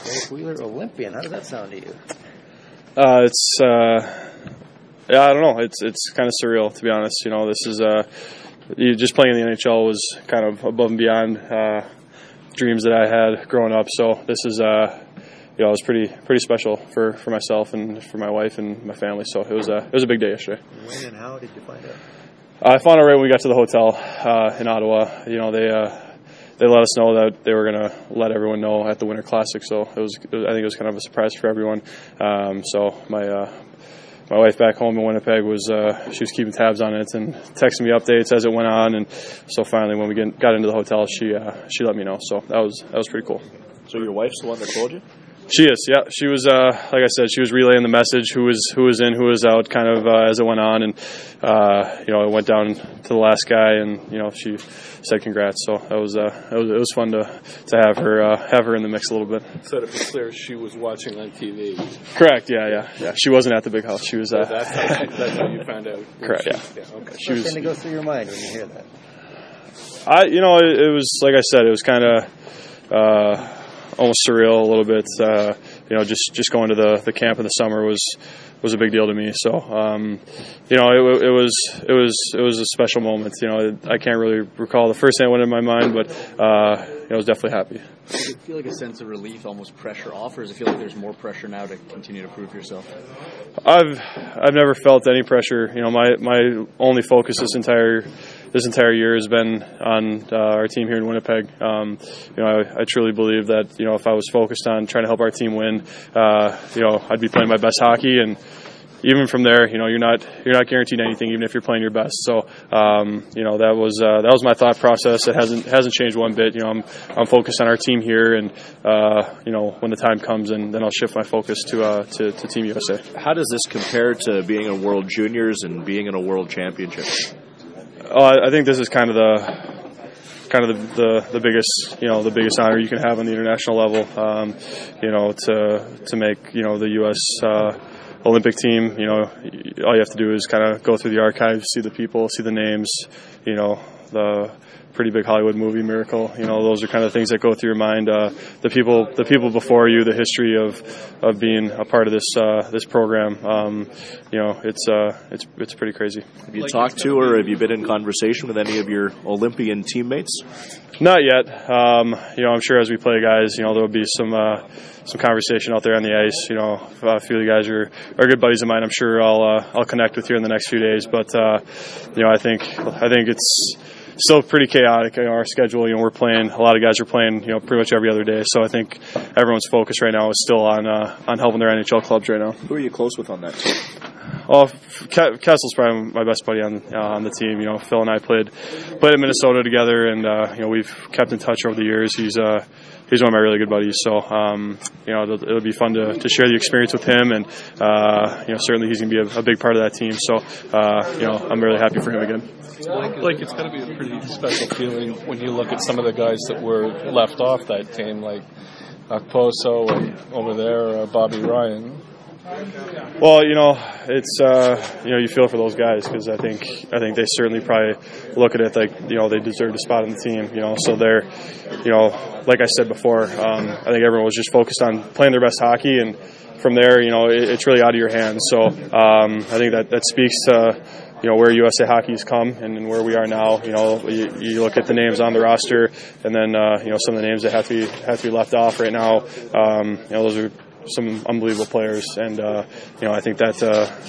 Derek Wheeler, Olympian. How does that sound to you? Yeah, I don't know. It's kind of surreal, to be honest. You know, this is just playing in the NHL was kind of above and beyond dreams that I had growing up. So this is it was pretty special for myself and for my wife and my family. So it was a big day yesterday. When and how did you find out? I found out right when we got to the hotel in Ottawa. You know, they let us know that they were going to let everyone know at the Winter Classic. So I think it was kind of a surprise for everyone. So my wife back home in Winnipeg she was keeping tabs on it and texting me updates as it went on. And so finally, when we got into the hotel, she let me know. So that was pretty cool. So your wife's the one that told you? She is, yeah. She was, like I said, she was relaying the message, who was in, who was out, kind of as it went on, and it went down to the last guy, and she said congrats. So it was fun to have her in the mix a little bit. So to be clear, she was watching on TV. Correct. Yeah. She wasn't at the big house. She was. So that's how you found out. Correct. Yeah. Okay. What's going to go through your mind when you hear that? It was like I said, it was kind of. Almost surreal a little bit. Just going to the camp in the summer was a big deal to me. So, it was a special moment. I can't really recall the first thing that went in my mind, but I was definitely happy. Does it feel like a sense of relief, almost pressure off, or does it feel like there's more pressure now to continue to prove yourself? I've never felt any pressure. My only focus this entire year has been on our team here in Winnipeg. I truly believe that if I was focused on trying to help our team win, I'd be playing my best hockey, and even from there, you're not guaranteed anything, even if you're playing your best. So, that was my thought process. It hasn't changed one bit. I'm focused on our team here, and when the time comes, and then I'll shift my focus to Team USA. How does this compare to being in World Juniors and being in a World Championship? I think this is kind of the biggest honor you can have on the international level. To make the U.S. Olympic team. All you have to do is kind of go through the archives, see the people, see the names. The pretty big Hollywood movie Miracle. Those are kind of things that go through your mind. The people before you, the history of being a part of this program. It's pretty crazy. Have you talked to or have you been in conversation with any of your Olympian teammates? Not yet. I'm sure as we play, guys, there'll be some conversation out there on the ice. A few of the guys are good buddies of mine. I'm sure I'll connect with you in the next few days. But I think it's still pretty chaotic. Our schedule. We're playing. A lot of guys are playing. Pretty much every other day. So I think everyone's focus right now is still on helping their NHL clubs right now. Who are you close with on that team? Well, Kessel's probably my best buddy on the team. Phil and I played in Minnesota together, and we've kept in touch over the years. He's one of my really good buddies. So it'll be fun to share the experience with him, and certainly he's going to be a big part of that team. So I'm really happy for him again. Like it's got to be a pretty special feeling when you look at some of the guys that were left off that team, like Okposo and over there, Bobby Ryan. Well, it's you feel for those guys because I think they certainly probably look at it like they deserve a spot on the team. So they're like I said before, I think everyone was just focused on playing their best hockey, and from there it's really out of your hands. So I think that speaks to where USA Hockey's come and where we are now. You look at the names on the roster, and then some of the names that have to be left off right now. Those are some unbelievable players, and I think that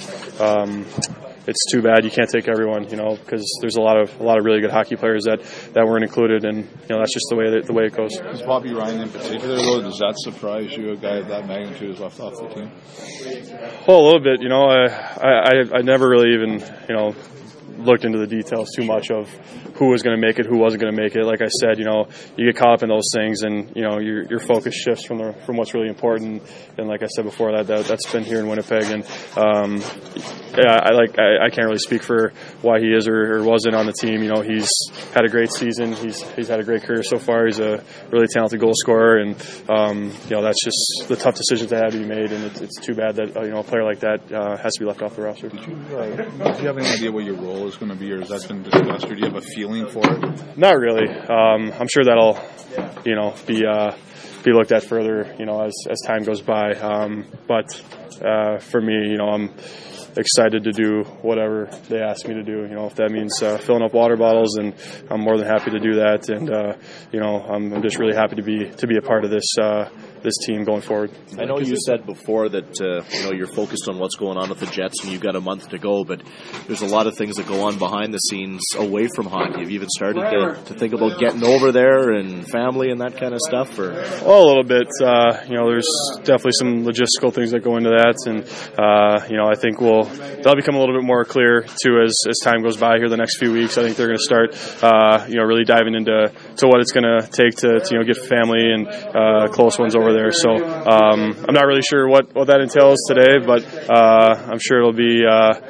it's too bad you can't take everyone, because there's a lot of really good hockey players that weren't included, and that's just the way it goes. Is Bobby Ryan in particular, though, does that surprise you? A guy of that magnitude is left off the team. Well, a little bit. I never really even looked into the details too much of who was going to make it, who wasn't going to make it. Like I said, you get caught up in those things, and your focus shifts from what's really important. And like I said before, that's been here in Winnipeg, and I can't really speak for why he is or wasn't on the team. You know, he's had a great season. He's had a great career so far. He's a really talented goal scorer, and you know, that's just the tough decisions that have to be made. And it's too bad that you know, a player like that has to be left off the roster. Do you have any idea what your role is going to be, or has that been discussed, or do you have a feeling for it? Not really. I'm sure that'll, you know, be looked at further, you know, as time goes by. But for me, you know, I'm excited to do whatever they ask me to do. You know, if that means filling up water bottles, and I'm more than happy to do that. And you know, I'm just really happy to be a part of this team going forward. I know you said before that you know, you're focused on what's going on with the Jets, and you've got a month to go. But there's a lot of things that go on behind the scenes away from hockey. Have you even started to think about getting over there and family and that kind of stuff? Or well, a little bit. You know, there's definitely some logistical things that go into that, and you know, I think that'll become a little bit more clear too as time goes by here the next few weeks. I think they're going to start, you know, really diving into what it's going to take to you know, get family and close ones over there. So I'm not really sure what that entails today, but I'm sure it'll be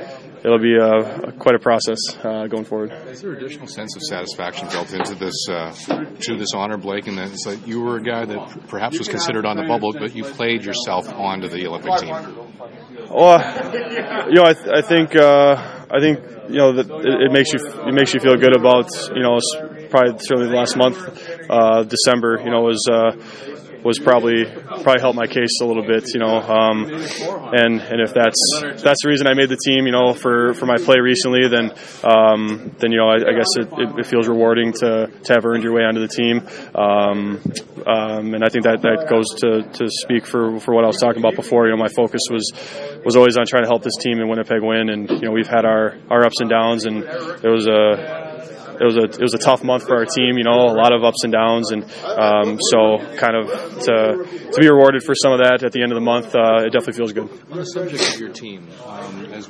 quite a process going forward. Is there an additional sense of satisfaction built into this honor, Blake? And that it's like you were a guy that perhaps was considered on the bubble, but you played yourself onto the Olympic team. Well, you know, I think you know that it makes you feel good about, you know, probably certainly the last month, December, you know, was probably helped my case a little bit, you know, and if that's the reason I made the team, you know, for my play recently, then you know, I guess it feels rewarding to have earned your way onto the team, and I think that goes to speak for what I was talking about before. You know, my focus was always on trying to help this team in Winnipeg win, and you know, we've had our ups and downs, and it was a tough month for our team, you know, a lot of ups and downs, and so kind of to be rewarded for some of that at the end of the month, it definitely feels good. On the subject of your team, as